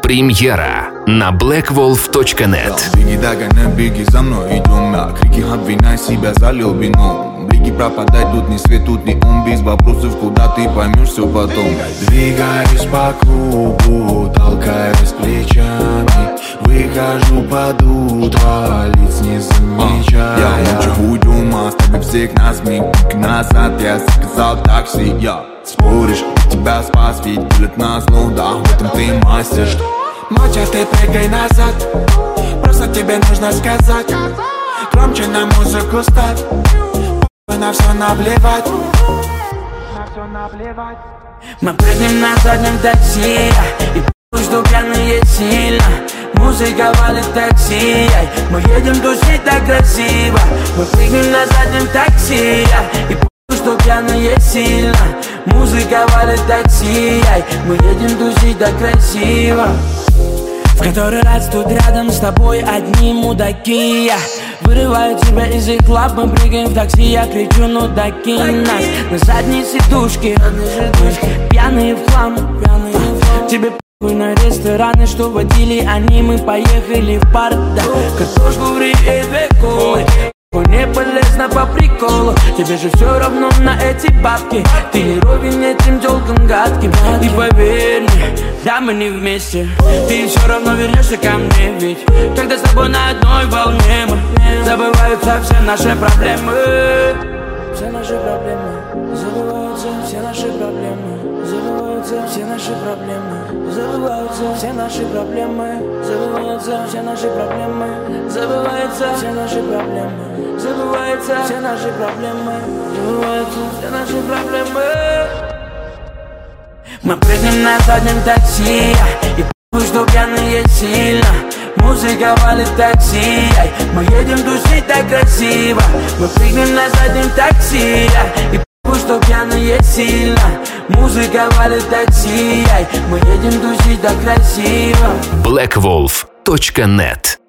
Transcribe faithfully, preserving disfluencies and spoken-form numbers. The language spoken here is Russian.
Премьера на блэк волф точка нет. Беги, догоняй, беги за мной, идем на крики, обвиняй себя за любину. Беги, пропадай, тут ни свет, тут ни ум, без вопросов, куда ты поймешь все потом. Двигаюсь по кругу, толкаюсь плечами, выхожу под утро, лиц не замечая. Я лучше уйдем, оставив всех нас миг назад. Я заказал такси, я споришь, тебя спас, ведь пилят нас, ну да, в этом ты мастер. Моча, ты прыгай назад, просто тебе нужно сказать, громче на музыку ставь, на все наплевать, на все наплевать. Мы прыгнем на заднем такси, и пусть что пьяные сильно. Музыка валит такси, мы едем тусить так красиво. Мы прыгнем на заднем такси, и пусть что пьяные сильно. Музыка валит такси, мы едем тусить так красиво. В который раз тут рядом с тобой одни мудаки. Вырываю тебя из их лап, мы прыгаем в такси. Я кричу, ну докинь нас на задней сидушке. Пьяные в хлам, тебе похуй на рестораны, что водили они. Мы поехали в парк, да. Картошку фри и две колы. Не полезно по приколу, тебе же все равно на эти бабки. Ты не ровен этим тёлкам гадким. И поверь мне, да мы не вместе, ты все равно вернешься ко мне. Ведь когда с тобой на одной волне, мы забываются все наши проблемы. Все наши проблемы, забываются все наши проблемы. Забываются все наши проблемы. Забываются все наши проблемы. Забываются все наши проблемы. Забываются все наши проблемы. Забываются все наши проблемы. Забываются все наши проблемы. Мы прыгнем на заднем такси, и пусть что пьяные сильно. Музыка валит такси, мы едем тусить так красиво. Мы прыгнем на заднем такси, и пусть что пьяные сильно. Музыка валит такси, мы едем тусить так красиво. блэк волф точка нет